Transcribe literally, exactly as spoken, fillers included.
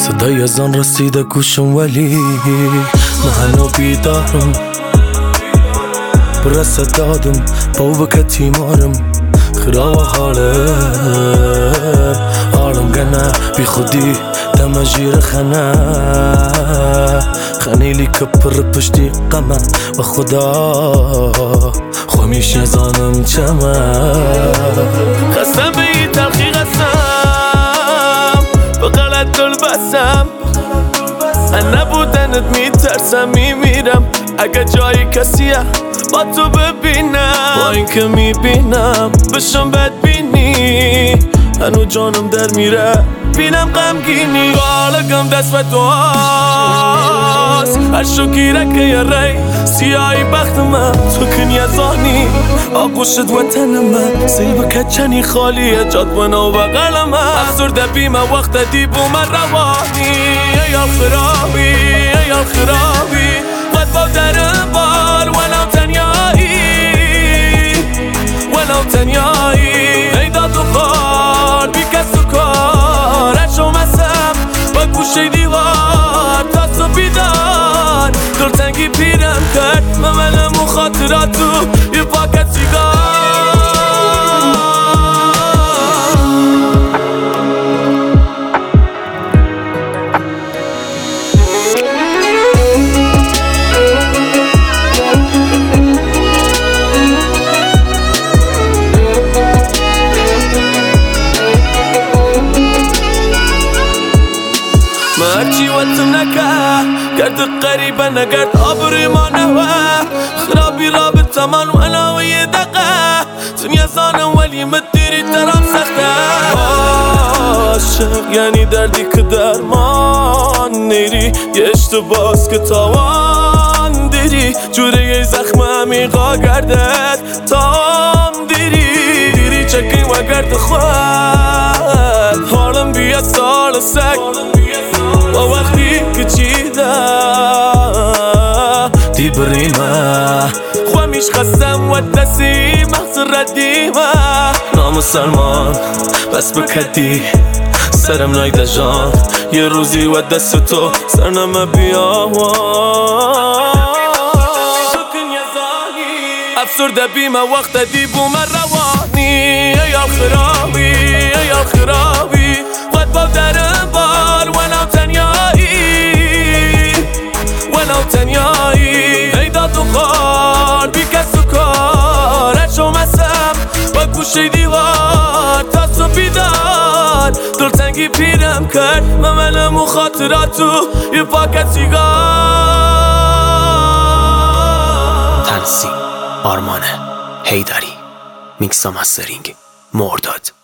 صدای اذان رسیده گوشم ولی من بیدارم برسه دادم با وکتی مارم خراب حالم حالم گنه بی خودی دم جیر خنه خنیلی کپر پشتی قمه و خدا خمیش نزانم چمه خستم به این تلخی قسم به غلط دل بسم من نبودنت میترسم میمیرم اگه جای کسیه با تو ببینم با این که میبینم بشم بدبینی هنو جانم در میره بینم غمگینی بالگم دست و تو هست هر شکیره که یه ری سیاهی بخت من تو کنی ازانی آگوشت وطن من سیب کچنی خالیه جاد و نو بغل من افسرده بیم وقت دیبو من روانی ایال خرابی ایال خرابی قد با درم بار ولو تنیایی ولو تنیایی ای داد و خار بی کس و کار اشو مسم با گوشه دیوار تا تو بیدار دلتنگی پیرم کرد ممنم و خاطراتو یه پاکت سیگار هرچی وطم نکه گرد قریبه نگرد آبروی ما نوه خرابی رابطه من وانا و یه دقه دنیا زانم ولی مدیری ترام سخته عاشق یعنی دردی که درمان نیری یه اشتباس که تاوان دیری جوره یه زخم عمیقا گردد تام دیری دیری چکی و گرد خود حالم بیاد سال سک و وقتی که چیده دی بریمه خوامیش خستم و دستی مغز ردیمه نامسلمان بس بکدی سرم نایده جان یه روزی و دست تو سرنمه بیاوان افسرده بیمه وقت دیبو من روانی ایال خرابی ایال خرابی قد با درم بار ولو تنیایی ولو تنیایی ای داد و خار بی کس و کار اشو مسم با گوشه دیوار تا تو بیدار دلتنگی پیرم کرد ممنم و خاطراتو یه پاکت سیگار تنظیم آرمان حیدری میکس و مسترینگ مرداد